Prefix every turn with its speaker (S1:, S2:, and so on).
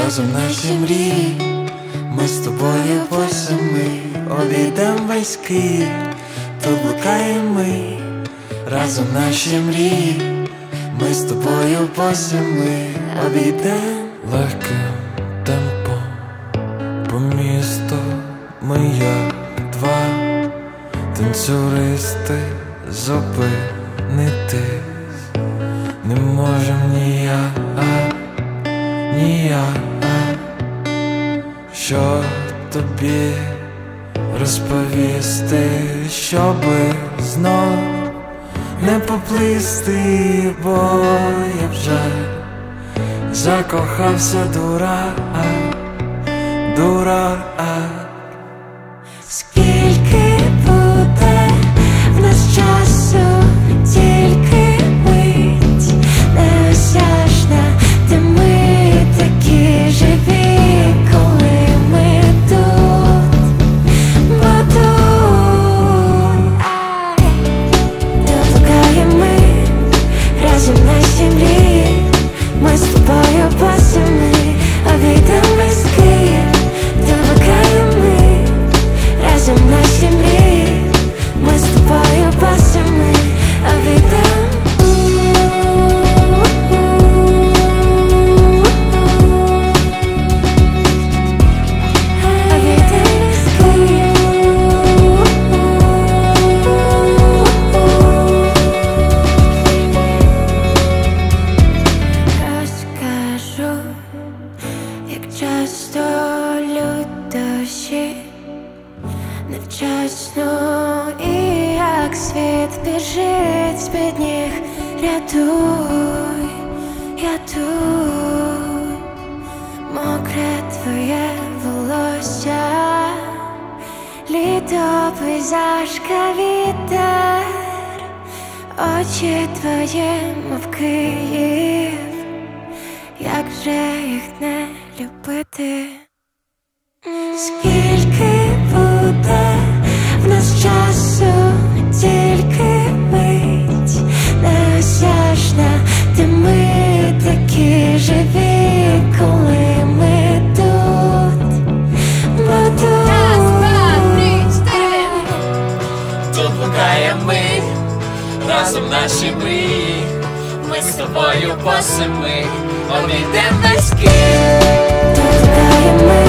S1: разом наші мрії. Ми з тобою по семи обійдем весь Київ, тут блукаємо ми, разом наші мрії. Ми з тобою по семи обійдем легким темпом по місту. Ми як два танцюристи, зупинитись не можем ніяк. Що тобі розповісти, щоби знов не поплисти, бо я вже закохався, дурак.
S2: Скільки буде в нас часу, тільки мить неосяжна, де ми такі живі, коли ми тут, бо тут доблукаємо ми, разом наші мрії. Ми з тобою по семи обійдем весь Київ, доблукаємо ми, разом наші мрії. Ми з тобою по семи обійдем. Розкажу, як часто лютощі невчасно, і як світ біжить з-під ніг. Рятуй, я тут, мокре твоє волосся, літо, пейзажка, вітер, очі твої, мов Київ, як же їх не любити? Скільки буде в нас часу, тільки мить неосяжна, де ми такі живі, коли ми тут, бо тут.
S3: Раз, два, три, чотири.
S1: Тут блукаємо ми, разом наші мрії. Ми з тобою по семи обійдем весь Київ.
S2: Доблукаємо ми,